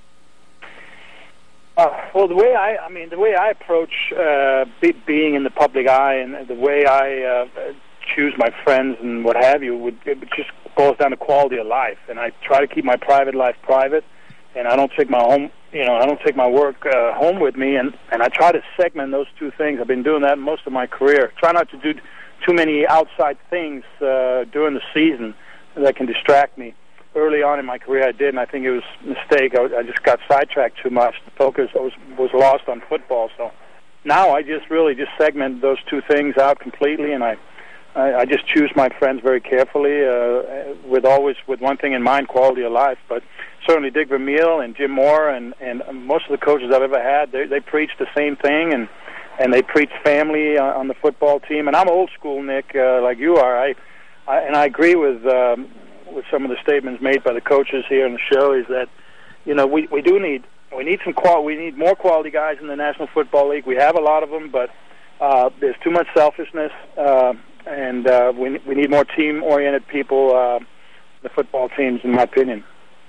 Uh, well, the way I, I mean, the way I approach uh, be, being in the public eye and the way I uh, choose my friends and what have you, would it just boils down to quality of life. And I try to keep my private life private, and I don't take my home, you know, I don't take my work uh, home with me. And and I try to segment those two things. I've been doing that most of my career. Try not to do too many outside things uh, during the season that can distract me. Early on in my career, I did, and I think it was a mistake. I, I just got sidetracked too much. The focus was was lost on football. So now I just really just segment those two things out completely, and I I, I just choose my friends very carefully, uh, with always with one thing in mind: quality of life. But certainly Dick Vermeil and Jim Mora and and most of the coaches I've ever had, they they preach the same thing, and and they preach family on, on the football team. And I'm old school, Nick, uh, like you are. I, I and I agree with. Um, with some of the statements made by the coaches here on the show, is that, you know, we, we do need we need some qual we need more quality guys in the National Football League. We have a lot of them, but uh, there's too much selfishness, uh, and uh, we we need more team-oriented people, uh, the football teams, in my opinion.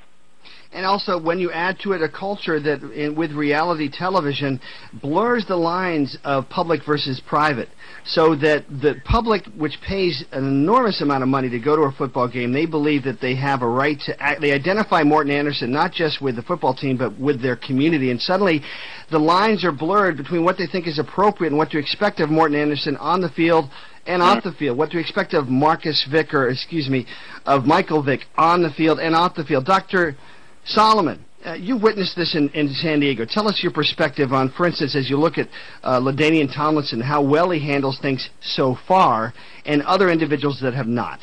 And also, when you add to it a culture that, in, with reality television, blurs the lines of public versus private, so that the public, which pays an enormous amount of money to go to a football game, they believe that they have a right to act. They identify Morton Anderson not just with the football team, but with their community. And suddenly, the lines are blurred between what they think is appropriate and what to expect of Morton Anderson on the field and off the field, what to expect of Marcus Vick, or excuse me, of Michael Vick on the field and off the field. Doctor Solomon, uh, you witnessed this in, in San Diego. Tell us your perspective on, for instance, as you look at uh, LaDainian Tomlinson, how well he handles things so far, and other individuals that have not.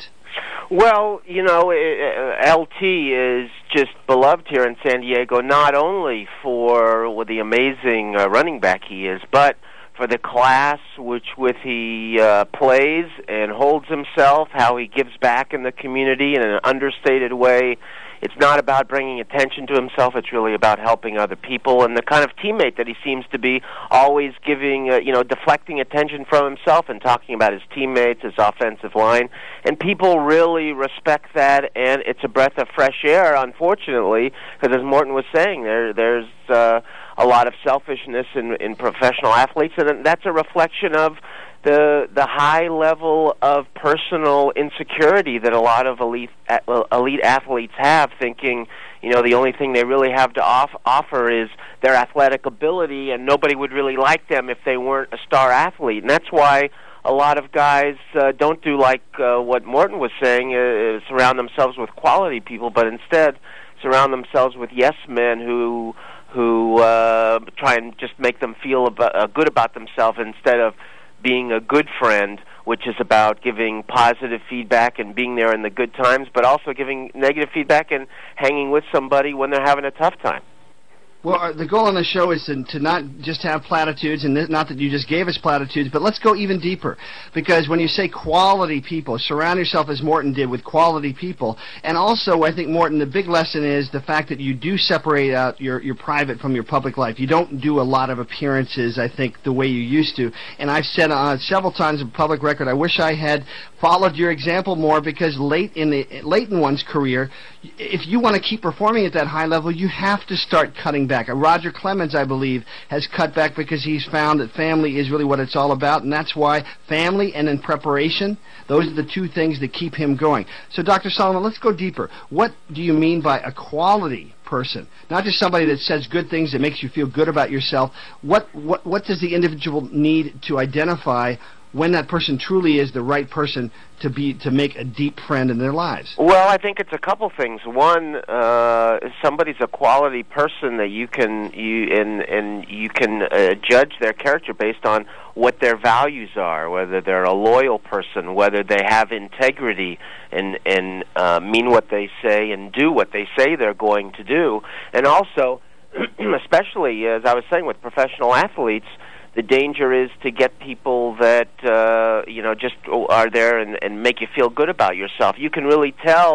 Well, you know, uh, L T is just beloved here in San Diego, not only for well, the amazing uh, running back he is, but for the class which with he uh, plays and holds himself, how he gives back in the community in an understated way. It's not about bringing attention to himself. It's really about helping other people, and the kind of teammate that he seems to be, always giving, uh, you know, deflecting attention from himself and talking about his teammates, his offensive line. And people really respect that, and it's a breath of fresh air, unfortunately, because as Morton was saying, there there's uh, a lot of selfishness in, in professional athletes, and that's a reflection of the the high level of personal insecurity that a lot of elite elite athletes have, thinking, you know, the only thing they really have to off, offer is their athletic ability, and nobody would really like them if they weren't a star athlete. And that's why a lot of guys uh, don't do like uh, what Morton was saying, uh, surround themselves with quality people, but instead surround themselves with yes men who who uh, try and just make them feel about, uh, good about themselves instead of being a good friend, which is about giving positive feedback and being there in the good times, but also giving negative feedback and hanging with somebody when they're having a tough time. Well, our, the goal on the show is to, to not just have platitudes, and th- not that you just gave us platitudes, but let's go even deeper. Because when you say quality people, surround yourself, as Morton did, with quality people. And also, I think, Morton, the big lesson is the fact that you do separate out your, your private from your public life. You don't do a lot of appearances, I think, the way you used to. And I've said uh, several times in public record, I wish I had followed your example more, because late in the late in one's career, if you want to keep performing at that high level, you have to start cutting back. Roger Clemens, I believe, has cut back because he's found that family is really what it's all about, and that's why family and then preparation, those are the two things that keep him going. So, Doctor Solomon, let's go deeper. What do you mean by a quality person? Not just somebody that says good things that makes you feel good about yourself. What what what does the individual need to identify when that person truly is the right person to be to make a deep friend in their lives? Well, I think it's a couple things. One, uh, somebody's a quality person that you can you and and you can uh, judge their character based on what their values are, whether they're a loyal person, whether they have integrity and and uh, mean what they say and do what they say they're going to do, and also, especially as I was saying with professional athletes, the danger is to get people that, uh, you know, just are there and, and make you feel good about yourself. You can really tell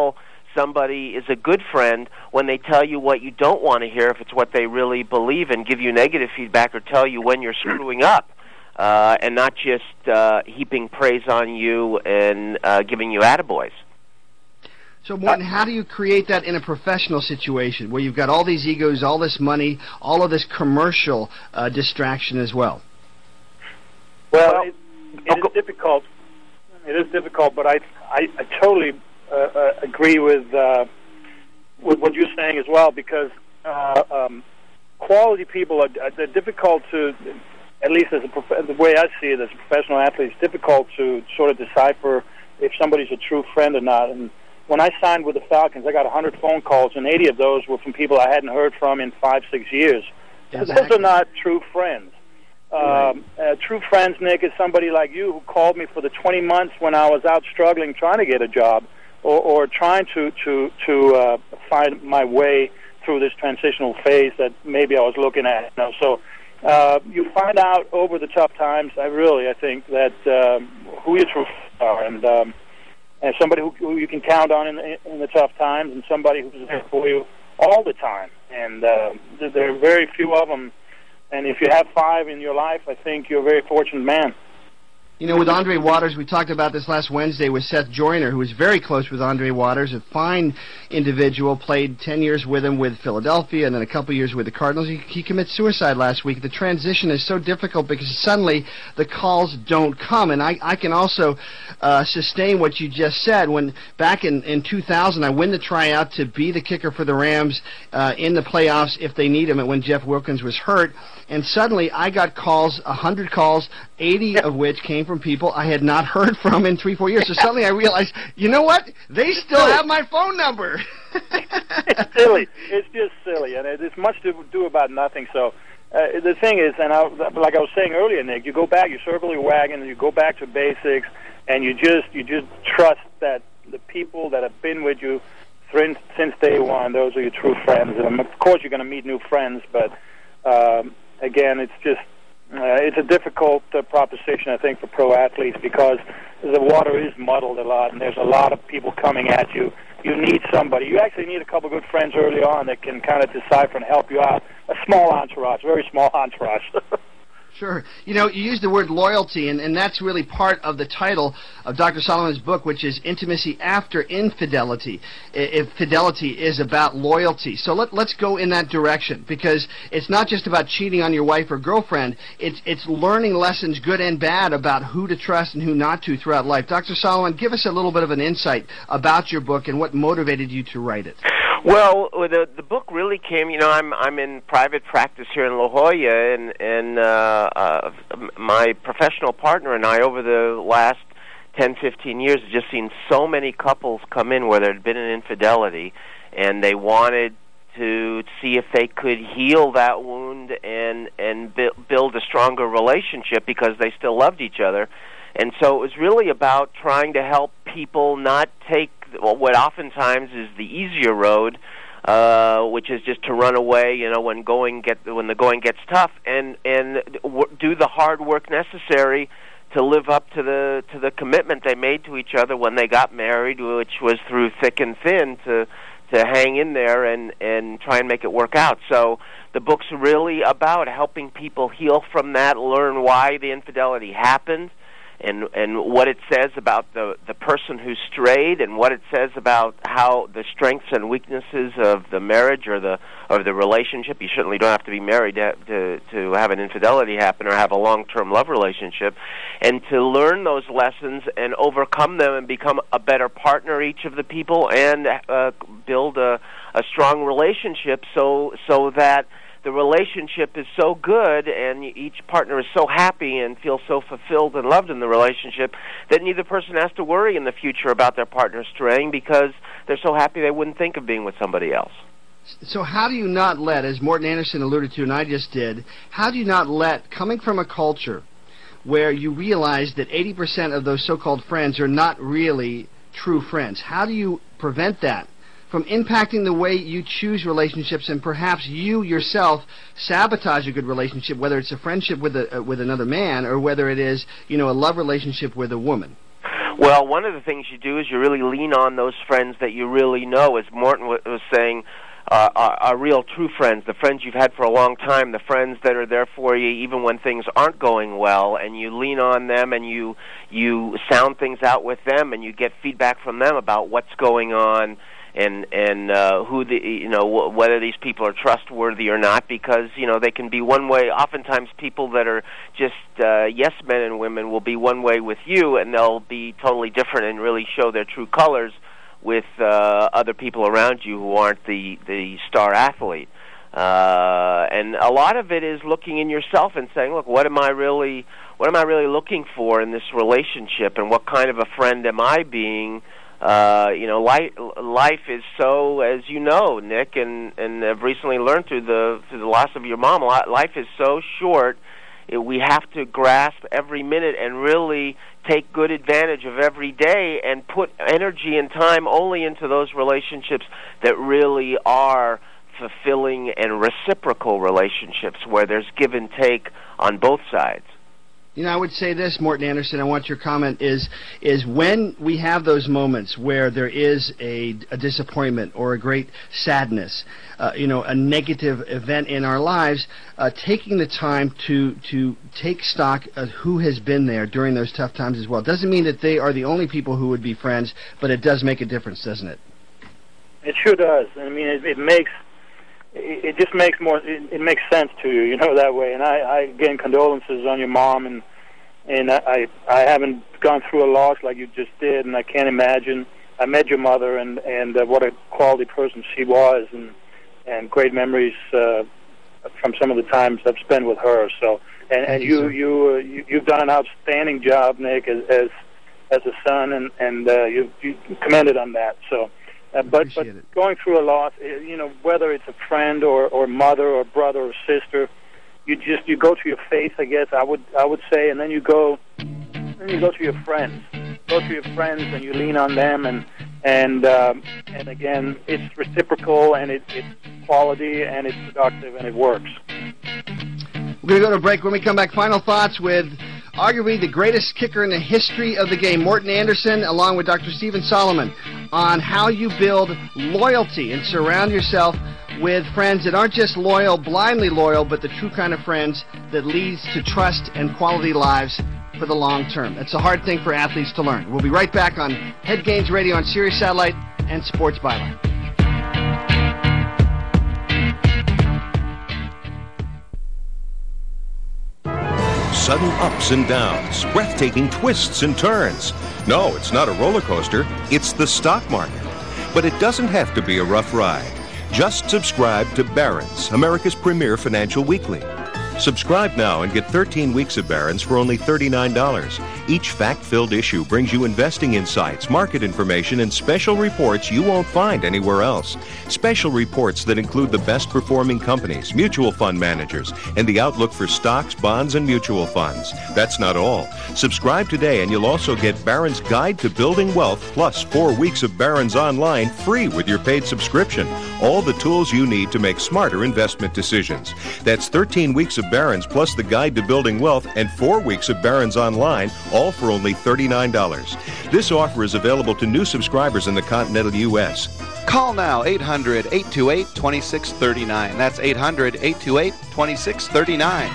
somebody is a good friend when they tell you what you don't want to hear, if it's what they really believe, and give you negative feedback or tell you when you're screwing up, uh, and not just uh, heaping praise on you and uh, giving you attaboys. So, Morton, how do you create that in a professional situation where you've got all these egos, all this money, all of this commercial uh, distraction as well? Well, it, it is difficult. It is difficult, but I, I, I totally uh, uh, agree with uh, with what you're saying as well, because uh, um, quality people are they're difficult to, at least as a prof- the way I see it as a professional athlete, it's difficult to sort of decipher if somebody's a true friend or not. And when I signed with the Falcons, I got one hundred phone calls, and eighty of those were from people I hadn't heard from in five, six years. Exactly. Those are not true friends. Right. Um, uh, true friends, Nick, is somebody like you who called me for the twenty months when I was out struggling, trying to get a job, or, or trying to to to uh, find my way through this transitional phase that maybe I was looking at. You know, so uh, you find out over the tough times. I really, I think that um, who your true friends are, and um, and somebody who, who you can count on in the, in the tough times, and somebody who's there for you all the time. And uh, there are very few of them. And if you have five in your life, I think you're a very fortunate man. You know, with Andre Waters, we talked about this last Wednesday with Seth Joyner, who was very close with Andre Waters, a fine individual, played ten years with him with Philadelphia and then a couple years with the Cardinals. He, he commits suicide last week. The transition is so difficult because suddenly the calls don't come. And I, I can also uh, sustain what you just said. When back in, in two thousand, I win the tryout to be the kicker for the Rams uh, in the playoffs if they need him, and when Jeff Wilkins was hurt. And suddenly I got calls, one hundred calls, eighty of which came from people I had not heard from in three, four years. So suddenly I realized, you know what? They still have my phone number. It's silly. It's just silly, and it's much to do about nothing. So uh, the thing is, and I, like I was saying earlier, Nick, you go back, you circle your wagon, and you go back to basics, and you just you just trust that the people that have been with you since, since day one, those are your true friends. And of course, you're going to meet new friends, but um, again, it's just uh, it's a difficult uh, proposition, I think, for pro athletes, because the water is muddled a lot, and there's a lot of people coming at you. You need somebody. You actually need a couple good friends early on that can kind of decipher and help you out. A small entourage, very small entourage. Sure. You know, you use the word loyalty, and, and that's really part of the title of Doctor Solomon's book, which is Intimacy After Infidelity. If fidelity is about loyalty. So let, let's go in that direction, because it's not just about cheating on your wife or girlfriend. It's, it's learning lessons, good and bad, about who to trust and who not to throughout life. Doctor Solomon, give us a little bit of an insight about your book and what motivated you to write it. Well, the the book really came. You know, I'm I'm in private practice here in La Jolla, and and uh, uh, my professional partner and I, over the last ten, fifteen years, have just seen so many couples come in where there had been an infidelity, and they wanted to see if they could heal that wound and and bu- build a stronger relationship because they still loved each other. And so it was really about trying to help people not take what oftentimes is the easier road, uh, which is just to run away, you know, when going get when the going gets tough, and and w- do the hard work necessary to live up to the to the commitment they made to each other when they got married, which was through thick and thin to to hang in there and and try and make it work out. So the book's really about helping people heal from that, learn why the infidelity happened, and and what it says about the the person who strayed, and what it says about how the strengths and weaknesses of the marriage or the or the relationship. You certainly don't have to be married to to, to have an infidelity happen or have a long-term love relationship, and to learn those lessons and overcome them and become a better partner, each of the people, and uh, build a a strong relationship so so that the relationship is so good and each partner is so happy and feels so fulfilled and loved in the relationship that neither person has to worry in the future about their partner straying because they're so happy they wouldn't think of being with somebody else. So how do you not let, as Morton Anderson alluded to and I just did, how do you not let, coming from a culture where you realize that eighty percent of those so-called friends are not really true friends, how do you prevent that from impacting the way you choose relationships, and perhaps you yourself sabotage a good relationship, whether it's a friendship with a, uh, with another man or whether it is, you know, a love relationship with a woman? Well, one of the things you do is you really lean on those friends that you really know, as Morton w- was saying, uh, are, are real true friends, the friends you've had for a long time, the friends that are there for you even when things aren't going well, and you lean on them and you you sound things out with them, and you get feedback from them about what's going on, and and uh, who the you know w- whether these people are trustworthy or not, because you know they can be one way. Oftentimes, people that are just uh, yes men and women will be one way with you, and they'll be totally different and really show their true colors with uh, other people around you who aren't the the star athlete. Uh, and a lot of it is looking in yourself and saying, look, what am I really what am I really looking for in this relationship, and what kind of a friend am I being? Uh, you know, life, life is so, as you know, Nick, and, and have recently learned through the through the loss of your mom, life is so short. It, we have to grasp every minute and really take good advantage of every day and put energy and time only into those relationships that really are fulfilling and reciprocal relationships where there's give and take on both sides. You know, I would say this, Morton Anderson, I want your comment, is is when we have those moments where there is a, a disappointment or a great sadness, uh, you know, a negative event in our lives, uh, taking the time to to take stock of who has been there during those tough times as well. Doesn't mean that they are the only people who would be friends, but it does make a difference, doesn't it? It sure does. I mean, it, it makes... It just makes more. It, it makes sense to you, you know, that way. And I, I again, condolences on your mom, and and I, I haven't gone through a loss like you just did, and I can't imagine. I met your mother, and and uh, what a quality person she was, and and great memories uh, from some of the times I've spent with her. So, and, and you you, you, uh, you you've done an outstanding job, Nick, as as, as a son, and and uh, you you commended on that. So. Uh, but but it. Going through a loss, you know, whether it's a friend or, or mother or brother or sister, you just you go to your faith, I guess I would I would say, and then you go then you go to your friends, go to your friends, and you lean on them, and and um, and again, it's reciprocal, and it, it's quality, and it's productive, and it works. We're going to go to a break. When we come back, final thoughts with arguably the greatest kicker in the history of the game, Morton Anderson, along with Doctor Stephen Solomon, on how you build loyalty and surround yourself with friends that aren't just loyal, blindly loyal, but the true kind of friends that leads to trust and quality lives for the long term. That's a hard thing for athletes to learn. We'll be right back on Head Games Radio on Sirius Satellite and Sports Byline. Sudden ups and downs, breathtaking twists and turns. No, it's not a roller coaster, it's the stock market. But it doesn't have to be a rough ride. Just subscribe to Barron's, America's premier financial weekly. Subscribe now and get thirteen weeks of Barron's for only thirty-nine dollars. Each fact-filled issue brings you investing insights, market information, and special reports you won't find anywhere else. Special reports that include the best-performing companies, mutual fund managers, and the outlook for stocks, bonds, and mutual funds. That's not all. Subscribe today and you'll also get Barron's Guide to Building Wealth plus four weeks of Barron's Online free with your paid subscription. All the tools you need to make smarter investment decisions. That's thirteen weeks of Barron's plus the Guide to Building Wealth and four weeks of Barron's Online, all for only thirty-nine dollars. This offer is available to new subscribers in the continental U S Call now, eight hundred, eight two eight, two six three nine. That's eight hundred, eight two eight, two six three nine.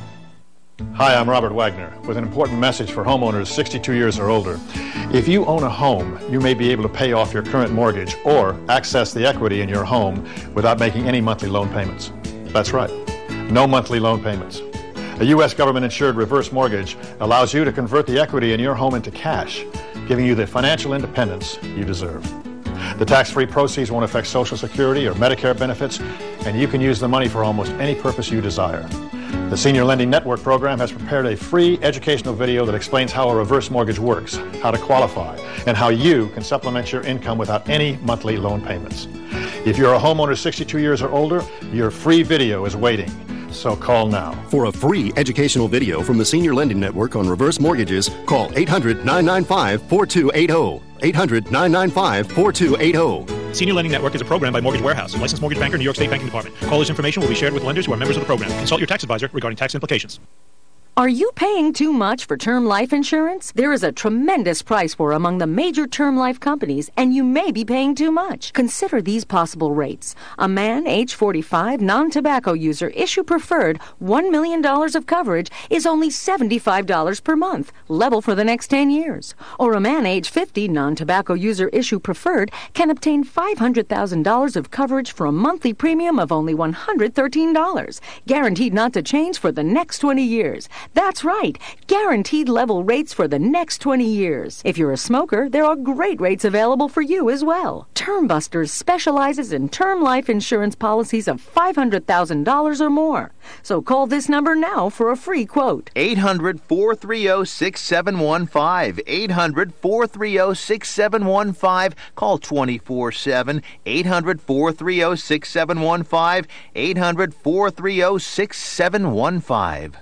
Hi, I'm Robert Wagner with an important message for homeowners sixty-two years or older. If you own a home, you may be able to pay off your current mortgage or access the equity in your home without making any monthly loan payments. That's right. No monthly loan payments. A U S government-insured reverse mortgage allows you to convert the equity in your home into cash, giving you the financial independence you deserve. The tax-free proceeds won't affect Social Security or Medicare benefits, and you can use the money for almost any purpose you desire. The Senior Lending Network program has prepared a free educational video that explains how a reverse mortgage works, how to qualify, and how you can supplement your income without any monthly loan payments. If you're a homeowner sixty-two years or older, your free video is waiting. So call now. For a free educational video from the Senior Lending Network on reverse mortgages, call eight hundred, nine nine five, four two eight zero. eight hundred, nine nine five, four two eight zero. Senior Lending Network is a program by Mortgage Warehouse, licensed mortgage banker, New York State Banking Department. Caller's information will be shared with lenders who are members of the program. Consult your tax advisor regarding tax implications. Are you paying too much for term life insurance? There is a tremendous price war among the major term life companies, and you may be paying too much. Consider these possible rates. A man, age forty-five, non-tobacco user, issue preferred, one million dollars of coverage is only seventy-five dollars per month, level for the next ten years. Or a man, age fifty, non-tobacco user, issue preferred, can obtain five hundred thousand dollars of coverage for a monthly premium of only one hundred thirteen dollars, guaranteed not to change for the next twenty years. That's right, guaranteed level rates for the next twenty years. If you're a smoker, there are great rates available for you as well. Term Busters specializes in term life insurance policies of five hundred thousand dollars or more. So call this number now for a free quote. eight hundred, four three zero, six seven one five. eight hundred, four three zero, six seven one five. Call twenty-four seven. eight hundred, four three zero, six seven one five. eight hundred, four three zero, six seven one five.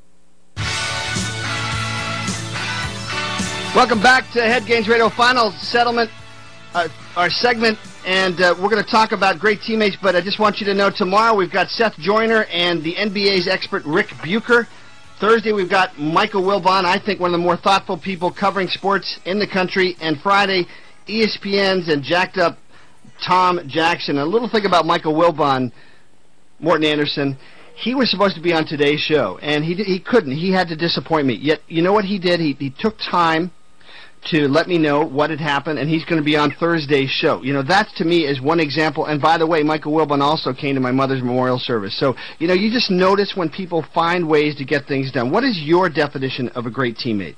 Welcome back to Head Games Radio Final Settlement, uh, our segment, and uh, we're going to talk about great teammates, but I just want you to know tomorrow we've got Seth Joyner and the N B A's expert Rick Bucher. Thursday we've got Michael Wilbon, I think one of the more thoughtful people covering sports in the country, and Friday E S P N's and jacked up Tom Jackson. A little thing about Michael Wilbon, Morton Anderson. He was supposed to be on today's show, and he he couldn't. He had to disappoint me. Yet, you know what he did? He, he took time to let me know what had happened, and he's going to be on Thursday's show. You know, that to me is one example. And by the way, Michael Wilbon also came to my mother's memorial service. So, you know, you just notice when people find ways to get things done. What is your definition of a great teammate?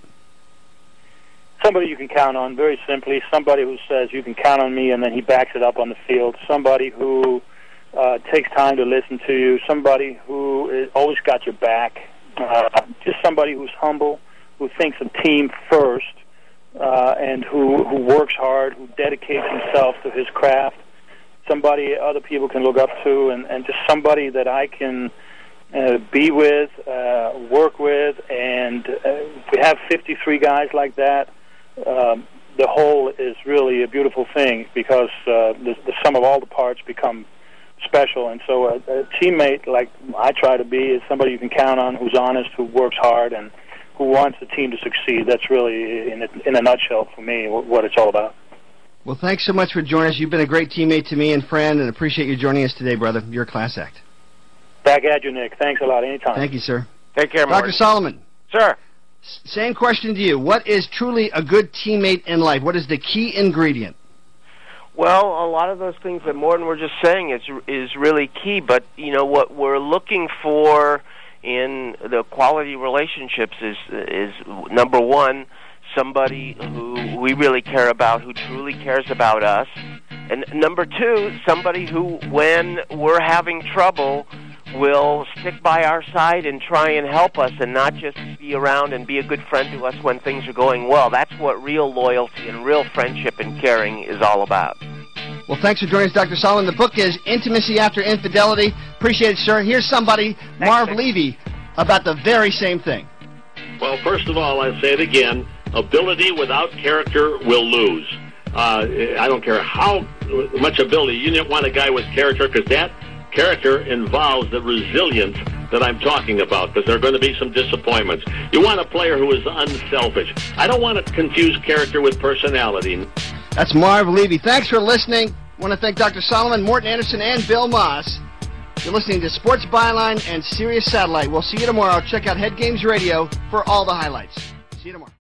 Somebody you can count on, very simply. Somebody who says, you can count on me, and then he backs it up on the field. Somebody who uh, takes time to listen to you. Somebody who is always got your back. Uh, just somebody who's humble, who thinks of team first. Uh, and who, who works hard, who dedicates himself to his craft, somebody other people can look up to, and, and just somebody that I can uh, be with, uh, work with, and uh, if we have fifty-three guys like that, um, the whole is really a beautiful thing, because uh, the, the sum of all the parts become special. And so a, a teammate like I try to be is somebody you can count on, who's honest, who works hard, and who wants the team to succeed. That's really, in a, in a nutshell, for me, what it's all about. Well, thanks so much for joining us. You've been a great teammate to me and friend, and appreciate you joining us today, brother. You're a class act. Back at you, Nick. Thanks a lot. Anytime. Thank you, sir. Take care, Doctor Martin. Solomon. Sir. S- same question to you. What is truly a good teammate in life? What is the key ingredient? Well, a lot of those things that Morton were just saying is is really key, but, you know, what we're looking for in the quality relationships is is number one, somebody who we really care about, who truly cares about us, and number two, somebody who, when we're having trouble, will stick by our side and try and help us, and not just be around and be a good friend to us when things are going well. That's what real loyalty and real friendship and caring is all about. Well, thanks for joining us, Doctor Solomon. The book is Intimacy After Infidelity. Appreciate it, sir. Here's somebody, thanks, Marv thanks. Levy, about the very same thing. Well, first of all, I say it again, ability without character will lose. Uh, I don't care how much ability. You don't want a guy with character, because that character involves the resilience that I'm talking about, because there are going to be some disappointments. You want a player who is unselfish. I don't want to confuse character with personality. That's Marv Levy. Thanks for listening. I want to thank Doctor Solomon, Morton Anderson, and Bill Moss. You're listening to Sports Byline and Sirius Satellite. We'll see you tomorrow. Check out Head Games Radio for all the highlights. See you tomorrow.